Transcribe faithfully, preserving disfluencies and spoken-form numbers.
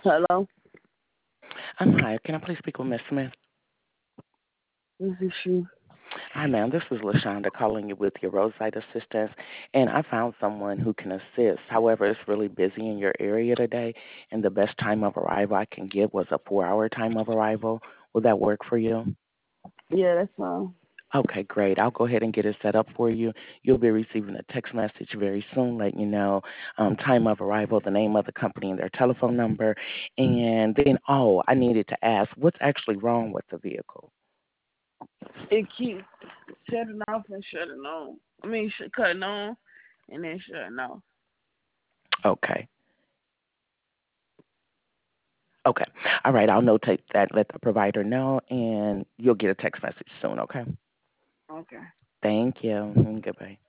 Hello, Um, hi, can I please speak with Miss Smith? this is she. Hi, ma'am. This is LaShonda calling you with your roadside assistance, and I found someone who can assist. However, it's really busy in your area today, and the best time of arrival I can give was a four-hour time of arrival. Will that work for you? Yeah, that's fine. Okay, great. I'll go ahead and get it set up for you. You'll be receiving a text message very soon, letting you know um, time of arrival, the name of the company, and their telephone number. And then, oh, I needed to ask, what's actually wrong with the vehicle? It keeps shutting off and shutting on. I mean, sh- cutting on and then shutting off. Okay. Okay. All right. I'll notate that, let the provider know, and you'll get a text message soon. Okay. Okay. Thank you. Mm, Goodbye.